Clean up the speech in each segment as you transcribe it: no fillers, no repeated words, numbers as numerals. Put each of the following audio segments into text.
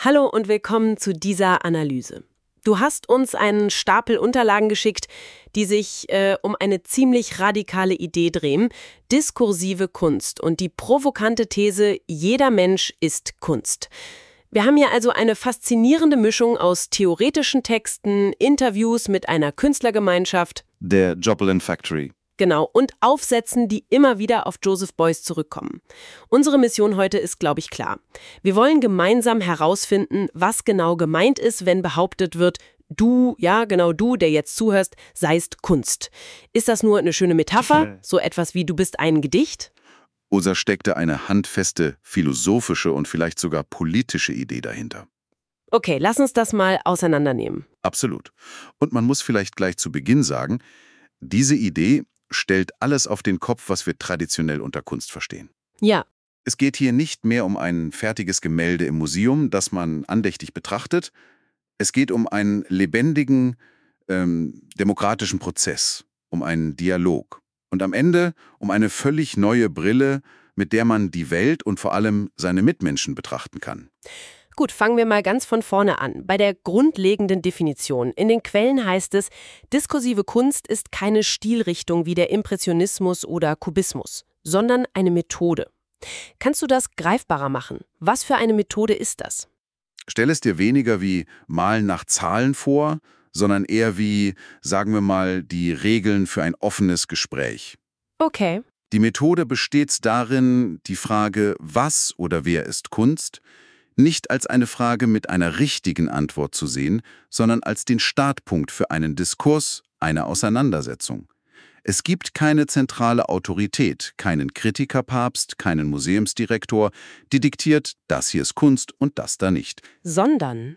Hallo und willkommen zu dieser Analyse. Du hast uns einen Stapel Unterlagen geschickt, die sich um eine ziemlich radikale Idee drehen, diskursive Kunst und die provokante These, jeder Mensch ist Kunst. Wir haben hier also eine faszinierende Mischung aus theoretischen Texten, Interviews mit einer Künstlergemeinschaft, der Joplin Factory. Genau, und Aufsätzen, die immer wieder auf Joseph Beuys zurückkommen. Unsere Mission heute ist, glaube ich, klar. Wir wollen gemeinsam herausfinden, was genau gemeint ist, wenn behauptet wird, du, ja genau du, der jetzt zuhörst, seist Kunst. Ist das nur eine schöne Metapher, so etwas wie du bist ein Gedicht? Oder steckte eine handfeste, philosophische und vielleicht sogar politische Idee dahinter? Okay, lass uns das mal auseinandernehmen. Absolut. Und man muss vielleicht gleich zu Beginn sagen, diese Idee stellt alles auf den Kopf, was wir traditionell unter Kunst verstehen. Ja. Es geht hier nicht mehr um ein fertiges Gemälde im Museum, das man andächtig betrachtet. Es geht um einen lebendigen, demokratischen Prozess, um einen Dialog. Und am Ende um eine völlig neue Brille, mit der man die Welt und vor allem seine Mitmenschen betrachten kann. Gut, fangen wir mal ganz von vorne an. Bei der grundlegenden Definition. In den Quellen heißt es, diskursive Kunst ist keine Stilrichtung wie der Impressionismus oder Kubismus, sondern eine Methode. Kannst du das greifbarer machen? Was für eine Methode ist das? Stell es dir weniger wie Malen nach Zahlen vor, sondern eher wie, sagen wir mal, die Regeln für ein offenes Gespräch. Okay. Die Methode besteht darin, die Frage, was oder wer ist Kunst, nicht als eine Frage mit einer richtigen Antwort zu sehen, sondern als den Startpunkt für einen Diskurs, eine Auseinandersetzung. Es gibt keine zentrale Autorität, keinen Kritikerpapst, keinen Museumsdirektor, die diktiert, das hier ist Kunst und das da nicht. Sondern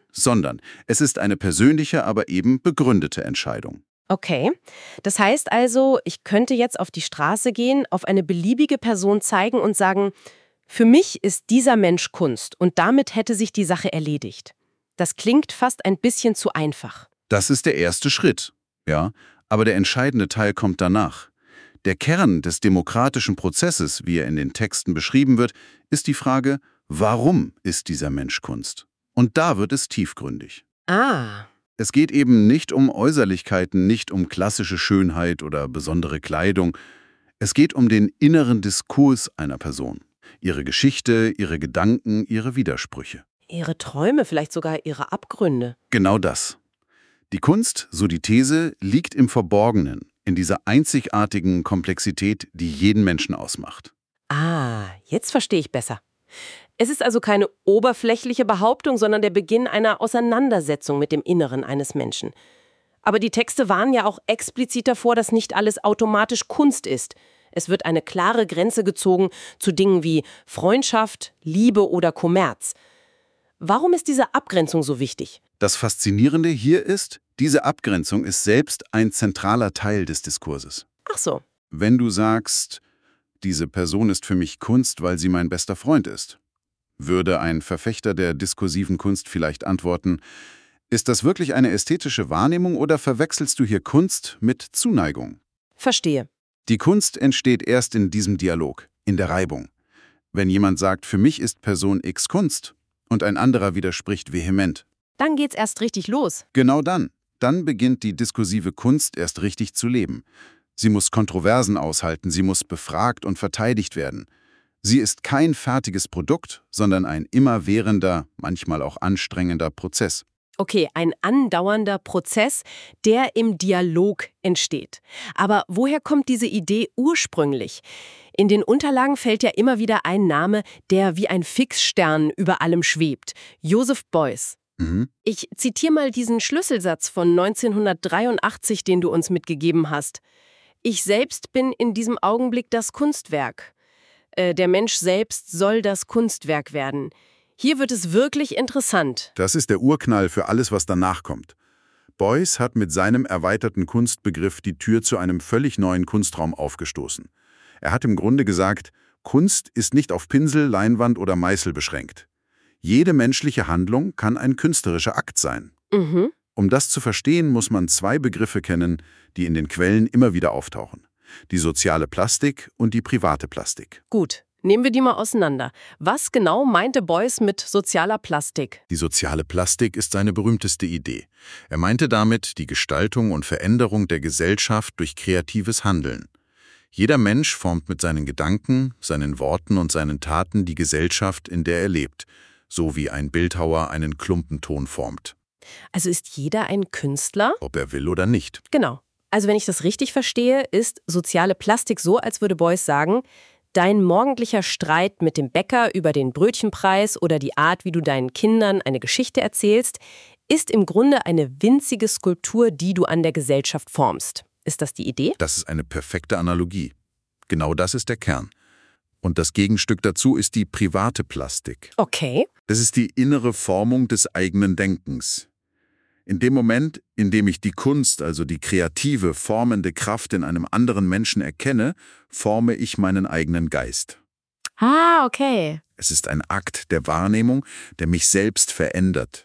es ist eine persönliche, aber eben begründete Entscheidung. Okay. Das heißt also, ich könnte jetzt auf die Straße gehen, auf eine beliebige Person zeigen und sagen, für mich ist dieser Mensch Kunst und damit hätte sich die Sache erledigt. Das klingt fast ein bisschen zu einfach. Das ist der erste Schritt, ja, aber der entscheidende Teil kommt danach. Der Kern des demokratischen Prozesses, wie er in den Texten beschrieben wird, ist die Frage, warum ist dieser Mensch Kunst? Und da wird es tiefgründig. Es geht eben nicht um Äußerlichkeiten, nicht um klassische Schönheit oder besondere Kleidung. Es geht um den inneren Diskurs einer Person. Ihre Geschichte, ihre Gedanken, ihre Widersprüche. Ihre Träume, vielleicht sogar ihre Abgründe. Genau das. Die Kunst, so die These, liegt im Verborgenen, in dieser einzigartigen Komplexität, die jeden Menschen ausmacht. Jetzt verstehe ich besser. Es ist also keine oberflächliche Behauptung, sondern der Beginn einer Auseinandersetzung mit dem Inneren eines Menschen. Aber die Texte warnen ja auch explizit davor, dass nicht alles automatisch Kunst ist. Es wird eine klare Grenze gezogen zu Dingen wie Freundschaft, Liebe oder Kommerz. Warum ist diese Abgrenzung so wichtig? Das Faszinierende hier ist, diese Abgrenzung ist selbst ein zentraler Teil des Diskurses. Ach so. Wenn du sagst, diese Person ist für mich Kunst, weil sie mein bester Freund ist, würde ein Verfechter der diskursiven Kunst vielleicht antworten, ist das wirklich eine ästhetische Wahrnehmung oder verwechselst du hier Kunst mit Zuneigung? Verstehe. Die Kunst entsteht erst in diesem Dialog, in der Reibung. Wenn jemand sagt, für mich ist Person X Kunst und ein anderer widerspricht vehement. Dann geht's erst richtig los. Genau dann. Dann beginnt die diskursive Kunst erst richtig zu leben. Sie muss Kontroversen aushalten, sie muss befragt und verteidigt werden. Sie ist kein fertiges Produkt, sondern ein immerwährender, manchmal auch anstrengender Prozess. Okay, ein andauernder Prozess, der im Dialog entsteht. Aber woher kommt diese Idee ursprünglich? In den Unterlagen fällt ja immer wieder ein Name, der wie ein Fixstern über allem schwebt. Joseph Beuys. Ich zitiere mal diesen Schlüsselsatz von 1983, den du uns mitgegeben hast. Ich selbst bin in diesem Augenblick das Kunstwerk. Der Mensch selbst soll das Kunstwerk werden. Hier wird es wirklich interessant. Das ist der Urknall für alles, was danach kommt. Beuys hat mit seinem erweiterten Kunstbegriff die Tür zu einem völlig neuen Kunstraum aufgestoßen. Er hat im Grunde gesagt, Kunst ist nicht auf Pinsel, Leinwand oder Meißel beschränkt. Jede menschliche Handlung kann ein künstlerischer Akt sein. Um das zu verstehen, muss man zwei Begriffe kennen, die in den Quellen immer wieder auftauchen. Die soziale Plastik und die private Plastik. Gut. Nehmen wir die mal auseinander. Was genau meinte Beuys mit sozialer Plastik? Die soziale Plastik ist seine berühmteste Idee. Er meinte damit die Gestaltung und Veränderung der Gesellschaft durch kreatives Handeln. Jeder Mensch formt mit seinen Gedanken, seinen Worten und seinen Taten die Gesellschaft, in der er lebt, so wie ein Bildhauer einen Klumpenton formt. Also ist jeder ein Künstler? Ob er will oder nicht. Genau. Also wenn ich das richtig verstehe, ist soziale Plastik so, als würde Beuys sagen, dein morgendlicher Streit mit dem Bäcker über den Brötchenpreis oder die Art, wie du deinen Kindern eine Geschichte erzählst, ist im Grunde eine winzige Skulptur, die du an der Gesellschaft formst. Ist das die Idee? Das ist eine perfekte Analogie. Genau das ist der Kern. Und das Gegenstück dazu ist die private Plastik. Okay. Das ist die innere Formung des eigenen Denkens. In dem Moment, in dem ich die Kunst, also die kreative, formende Kraft in einem anderen Menschen erkenne, forme ich meinen eigenen Geist. Ah, okay. Es ist ein Akt der Wahrnehmung, der mich selbst verändert.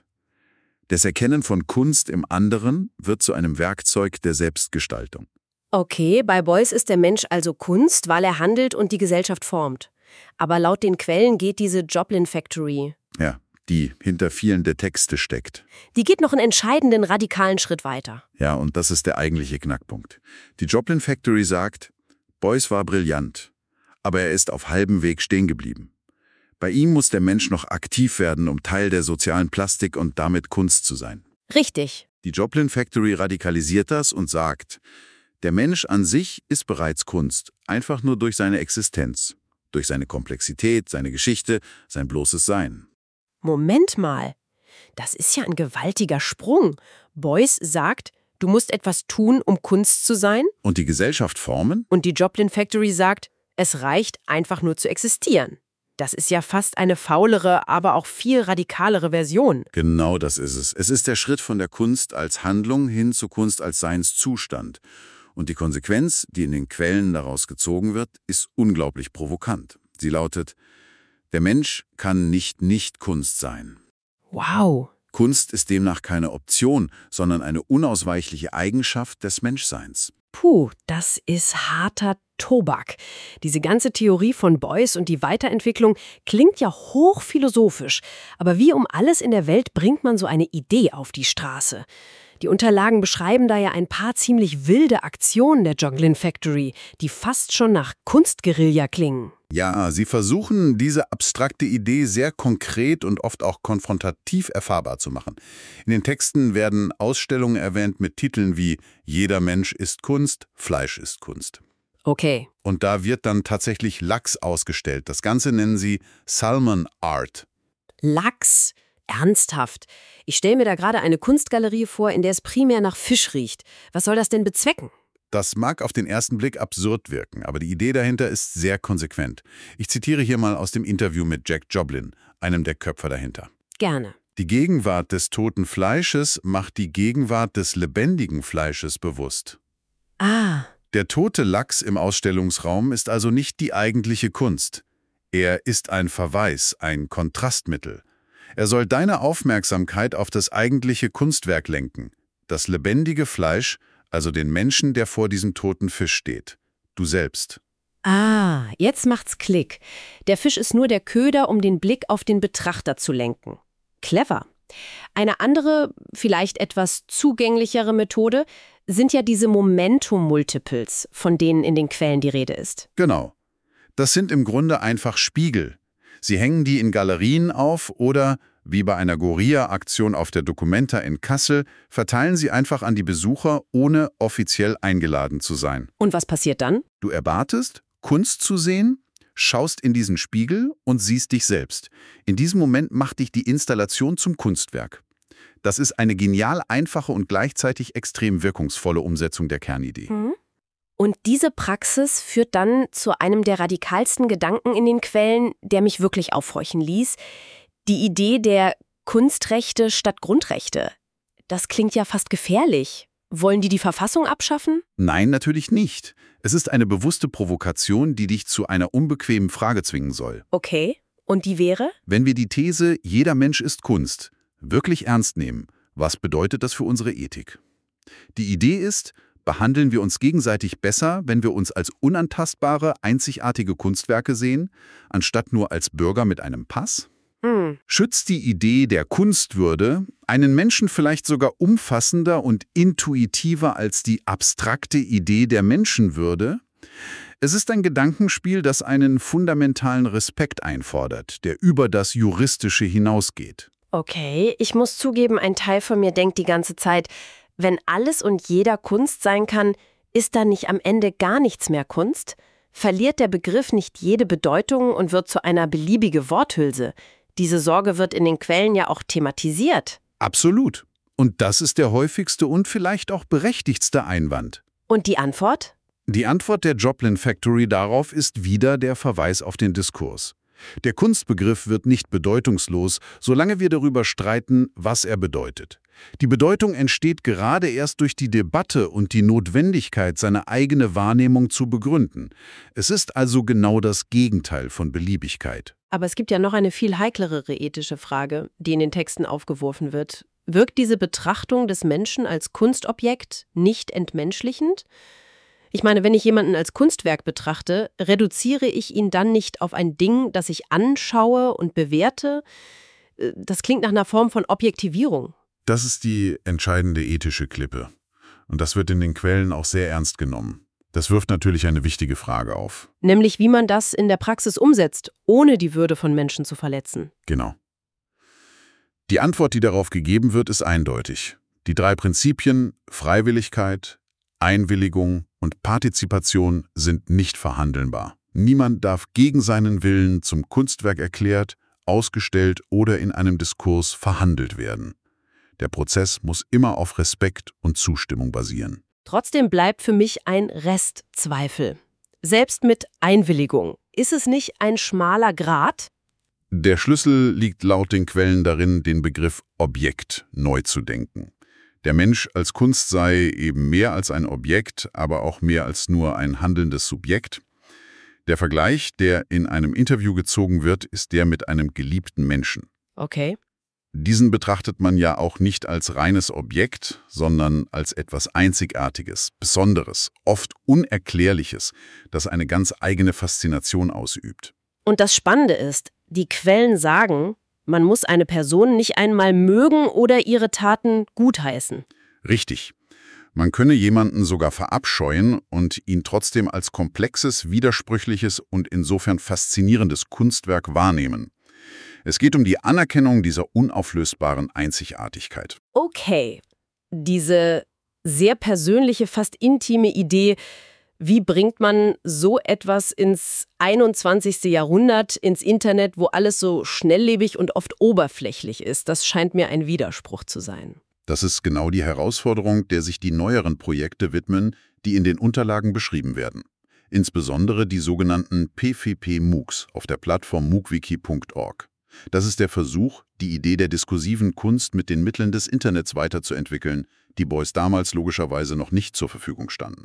Das Erkennen von Kunst im anderen wird zu einem Werkzeug der Selbstgestaltung. Okay, bei Beuys ist der Mensch also Kunst, weil er handelt und die Gesellschaft formt. Aber laut den Quellen geht diese Joplin Factory. Ja, die hinter vielen der Texte steckt. Die geht noch einen entscheidenden, radikalen Schritt weiter. Ja, und das ist der eigentliche Knackpunkt. Die Joplin Factory sagt, Beuys war brillant, aber er ist auf halbem Weg stehen geblieben. Bei ihm muss der Mensch noch aktiv werden, um Teil der sozialen Plastik und damit Kunst zu sein. Richtig. Die Joplin Factory radikalisiert das und sagt, der Mensch an sich ist bereits Kunst, einfach nur durch seine Existenz, durch seine Komplexität, seine Geschichte, sein bloßes Sein. Moment mal. Das ist ja ein gewaltiger Sprung. Beuys sagt, du musst etwas tun, um Kunst zu sein. Und die Gesellschaft formen? Und die Joplin Factory sagt, es reicht einfach nur zu existieren. Das ist ja fast eine faulere, aber auch viel radikalere Version. Genau das ist es. Es ist der Schritt von der Kunst als Handlung hin zur Kunst als Seinszustand. Und die Konsequenz, die in den Quellen daraus gezogen wird, ist unglaublich provokant. Sie lautet, der Mensch kann nicht Kunst sein. Wow. Kunst ist demnach keine Option, sondern eine unausweichliche Eigenschaft des Menschseins. Puh, das ist harter Tobak. Diese ganze Theorie von Beuys und die Weiterentwicklung klingt ja hochphilosophisch. Aber wie um alles in der Welt bringt man so eine Idee auf die Straße? Die Unterlagen beschreiben da ja ein paar ziemlich wilde Aktionen der Joplin Factory, die fast schon nach Kunstguerilla klingen. Ja, sie versuchen, diese abstrakte Idee sehr konkret und oft auch konfrontativ erfahrbar zu machen. In den Texten werden Ausstellungen erwähnt mit Titeln wie »Jeder Mensch ist Kunst, Fleisch ist Kunst«. Okay. Und da wird dann tatsächlich Lachs ausgestellt. Das Ganze nennen sie Salmon Art. Lachs? Ernsthaft? Ich stelle mir da gerade eine Kunstgalerie vor, in der es primär nach Fisch riecht. Was soll das denn bezwecken? Das mag auf den ersten Blick absurd wirken, aber die Idee dahinter ist sehr konsequent. Ich zitiere hier mal aus dem Interview mit Jack Joplin, einem der Köpfer dahinter. Gerne. Die Gegenwart des toten Fleisches macht die Gegenwart des lebendigen Fleisches bewusst. Ah. Der tote Lachs im Ausstellungsraum ist also nicht die eigentliche Kunst. Er ist ein Verweis, ein Kontrastmittel. Er soll deine Aufmerksamkeit auf das eigentliche Kunstwerk lenken, das lebendige Fleisch, also den Menschen, der vor diesem toten Fisch steht. Du selbst. Ah, jetzt macht's Klick. Der Fisch ist nur der Köder, um den Blick auf den Betrachter zu lenken. Clever. Eine andere, vielleicht etwas zugänglichere Methode sind ja diese Momentum-Multiples, von denen in den Quellen die Rede ist. Genau. Das sind im Grunde einfach Spiegel. Sie hängen die in Galerien auf oder, wie bei einer Goria-Aktion auf der Documenta in Kassel, verteilen sie einfach an die Besucher, ohne offiziell eingeladen zu sein. Und was passiert dann? Du erwartest, Kunst zu sehen, schaust in diesen Spiegel und siehst dich selbst. In diesem Moment macht dich die Installation zum Kunstwerk. Das ist eine genial einfache und gleichzeitig extrem wirkungsvolle Umsetzung der Kernidee. Und diese Praxis führt dann zu einem der radikalsten Gedanken in den Quellen, der mich wirklich aufhorchen ließ. Die Idee der Kunstrechte statt Grundrechte. Das klingt ja fast gefährlich. Wollen die Verfassung abschaffen? Nein, natürlich nicht. Es ist eine bewusste Provokation, die dich zu einer unbequemen Frage zwingen soll. Okay. Und die wäre? Wenn wir die These, jeder Mensch ist Kunst, wirklich ernst nehmen, was bedeutet das für unsere Ethik? Die Idee ist, Behandeln wir uns gegenseitig besser, wenn wir uns als unantastbare, einzigartige Kunstwerke sehen, anstatt nur als Bürger mit einem Pass? Schützt die Idee der Kunstwürde einen Menschen vielleicht sogar umfassender und intuitiver als die abstrakte Idee der Menschenwürde? Es ist ein Gedankenspiel, das einen fundamentalen Respekt einfordert, der über das Juristische hinausgeht. Okay, ich muss zugeben, ein Teil von mir denkt die ganze Zeit, wenn alles und jeder Kunst sein kann, ist dann nicht am Ende gar nichts mehr Kunst? Verliert der Begriff nicht jede Bedeutung und wird zu einer beliebigen Worthülse? Diese Sorge wird in den Quellen ja auch thematisiert. Absolut. Und das ist der häufigste und vielleicht auch berechtigtste Einwand. Und die Antwort? Die Antwort der Joplin Factory darauf ist wieder der Verweis auf den Diskurs. Der Kunstbegriff wird nicht bedeutungslos, solange wir darüber streiten, was er bedeutet. Die Bedeutung entsteht gerade erst durch die Debatte und die Notwendigkeit, seine eigene Wahrnehmung zu begründen. Es ist also genau das Gegenteil von Beliebigkeit. Aber es gibt ja noch eine viel heiklere ethische Frage, die in den Texten aufgeworfen wird. Wirkt diese Betrachtung des Menschen als Kunstobjekt nicht entmenschlichend? Ich meine, wenn ich jemanden als Kunstwerk betrachte, reduziere ich ihn dann nicht auf ein Ding, das ich anschaue und bewerte? Das klingt nach einer Form von Objektivierung. Das ist die entscheidende ethische Klippe. Und das wird in den Quellen auch sehr ernst genommen. Das wirft natürlich eine wichtige Frage auf. Nämlich, wie man das in der Praxis umsetzt, ohne die Würde von Menschen zu verletzen. Genau. Die Antwort, die darauf gegeben wird, ist eindeutig. Die 3 Prinzipien Freiwilligkeit, Einwilligung und Partizipation sind nicht verhandelbar. Niemand darf gegen seinen Willen zum Kunstwerk erklärt, ausgestellt oder in einem Diskurs verhandelt werden. Der Prozess muss immer auf Respekt und Zustimmung basieren. Trotzdem bleibt für mich ein Restzweifel. Selbst mit Einwilligung. Ist es nicht ein schmaler Grat? Der Schlüssel liegt laut den Quellen darin, den Begriff Objekt neu zu denken. Der Mensch als Kunst sei eben mehr als ein Objekt, aber auch mehr als nur ein handelndes Subjekt. Der Vergleich, der in einem Interview gezogen wird, ist der mit einem geliebten Menschen. Okay. Diesen betrachtet man ja auch nicht als reines Objekt, sondern als etwas Einzigartiges, Besonderes, oft Unerklärliches, das eine ganz eigene Faszination ausübt. Und das Spannende ist, die Quellen sagen, man muss eine Person nicht einmal mögen oder ihre Taten gutheißen. Richtig. Man könne jemanden sogar verabscheuen und ihn trotzdem als komplexes, widersprüchliches und insofern faszinierendes Kunstwerk wahrnehmen. Es geht um die Anerkennung dieser unauflösbaren Einzigartigkeit. Okay, diese sehr persönliche, fast intime Idee, wie bringt man so etwas ins 21. Jahrhundert, ins Internet, wo alles so schnelllebig und oft oberflächlich ist, das scheint mir ein Widerspruch zu sein. Das ist genau die Herausforderung, der sich die neueren Projekte widmen, die in den Unterlagen beschrieben werden. Insbesondere die sogenannten PFP-MOOCs auf der Plattform mookwiki.org. Das ist der Versuch, die Idee der diskursiven Kunst mit den Mitteln des Internets weiterzuentwickeln, die Beuys damals logischerweise noch nicht zur Verfügung standen.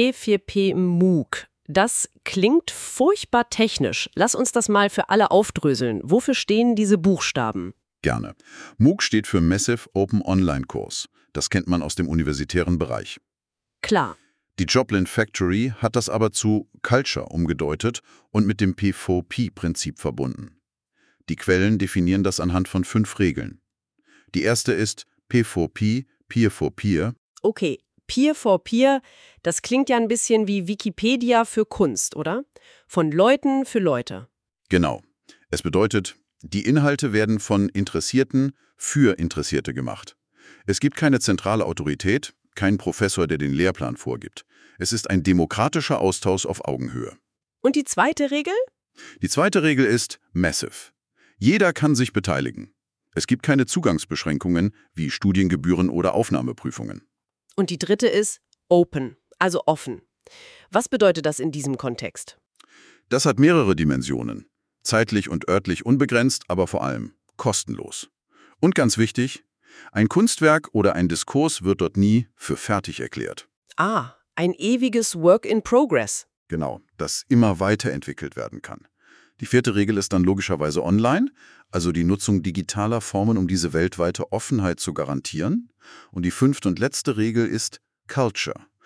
P4P MOOC. Das klingt furchtbar technisch. Lass uns das mal für alle aufdröseln. Wofür stehen diese Buchstaben? Gerne. MOOC steht für Massive Open Online Course. Das kennt man aus dem universitären Bereich. Klar. Die Joplin Factory hat das aber zu Culture umgedeutet und mit dem P4P-Prinzip verbunden. Die Quellen definieren das anhand von 5 Regeln. Die erste ist P4P, Peer for Peer. Okay, Peer for Peer, das klingt ja ein bisschen wie Wikipedia für Kunst, oder? Von Leuten für Leute. Genau. Es bedeutet, die Inhalte werden von Interessierten für Interessierte gemacht. Es gibt keine zentrale Autorität, keinen Professor, der den Lehrplan vorgibt. Es ist ein demokratischer Austausch auf Augenhöhe. Und die zweite Regel? Die zweite Regel ist Massive. Jeder kann sich beteiligen. Es gibt keine Zugangsbeschränkungen wie Studiengebühren oder Aufnahmeprüfungen. Und die dritte ist Open, also offen. Was bedeutet das in diesem Kontext? Das hat mehrere Dimensionen. Zeitlich und örtlich unbegrenzt, aber vor allem kostenlos. Und ganz wichtig, ein Kunstwerk oder ein Diskurs wird dort nie für fertig erklärt. Ah, ein ewiges Work in Progress. Genau, das immer weiterentwickelt werden kann. Die 4. Regel ist dann logischerweise online, also die Nutzung digitaler Formen, um diese weltweite Offenheit zu garantieren. Und die 5. und letzte Regel ist Culture.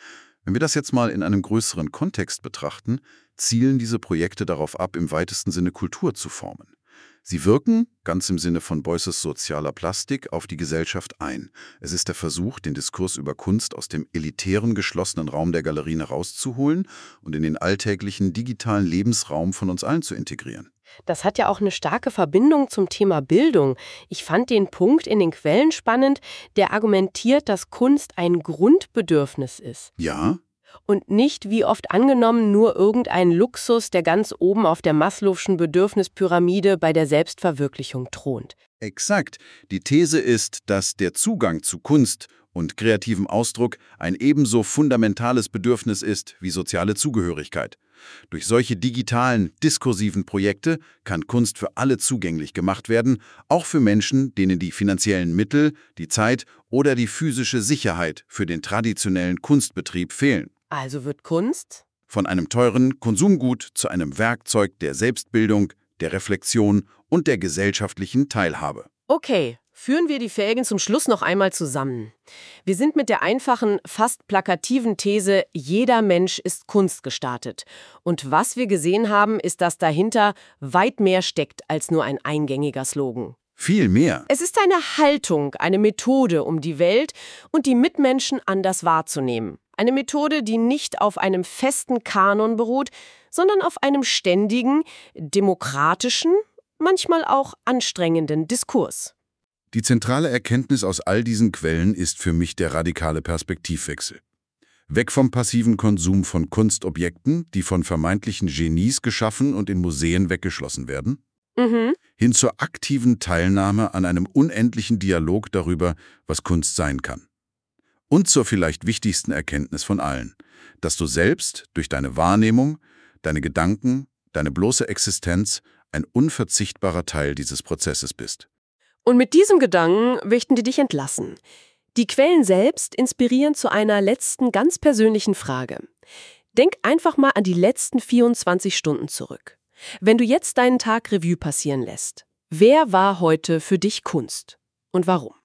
Wenn wir das jetzt mal in einem größeren Kontext betrachten, zielen diese Projekte darauf ab, im weitesten Sinne Kultur zu formen. Sie wirken, ganz im Sinne von Beuys sozialer Plastik, auf die Gesellschaft ein. Es ist der Versuch, den Diskurs über Kunst aus dem elitären, geschlossenen Raum der Galerien herauszuholen und in den alltäglichen, digitalen Lebensraum von uns allen zu integrieren. Das hat ja auch eine starke Verbindung zum Thema Bildung. Ich fand den Punkt in den Quellen spannend, der argumentiert, dass Kunst ein Grundbedürfnis ist. Ja? Und nicht, wie oft angenommen, nur irgendein Luxus, der ganz oben auf der Maslow'schen Bedürfnispyramide bei der Selbstverwirklichung thront. Exakt. Die These ist, dass der Zugang zu Kunst und kreativem Ausdruck ein ebenso fundamentales Bedürfnis ist wie soziale Zugehörigkeit. Durch solche digitalen, diskursiven Projekte kann Kunst für alle zugänglich gemacht werden, auch für Menschen, denen die finanziellen Mittel, die Zeit oder die physische Sicherheit für den traditionellen Kunstbetrieb fehlen. Also wird Kunst Von einem teuren Konsumgut zu einem Werkzeug der Selbstbildung, der Reflexion und der gesellschaftlichen Teilhabe. okay. Führen wir die Felgen zum Schluss noch einmal zusammen. Wir sind mit der einfachen, fast plakativen These, jeder Mensch ist Kunst gestartet. Und was wir gesehen haben, ist, dass dahinter weit mehr steckt als nur ein eingängiger Slogan. Viel mehr. Es ist eine Haltung, eine Methode, um die Welt und die Mitmenschen anders wahrzunehmen. Eine Methode, die nicht auf einem festen Kanon beruht, sondern auf einem ständigen, demokratischen, manchmal auch anstrengenden Diskurs. Die zentrale Erkenntnis aus all diesen Quellen ist für mich der radikale Perspektivwechsel. Weg vom passiven Konsum von Kunstobjekten, die von vermeintlichen Genies geschaffen und in Museen weggeschlossen werden, hin zur aktiven Teilnahme an einem unendlichen Dialog darüber, was Kunst sein kann. Und zur vielleicht wichtigsten Erkenntnis von allen, dass du selbst durch deine Wahrnehmung, deine Gedanken, deine bloße Existenz ein unverzichtbarer Teil dieses Prozesses bist. Und mit diesem Gedanken möchten wir dich entlassen. Die Quellen selbst inspirieren zu einer letzten, ganz persönlichen Frage. Denk einfach mal an die letzten 24 Stunden zurück. Wenn du jetzt deinen Tag Revue passieren lässt, wer war heute für dich Kunst? Und warum?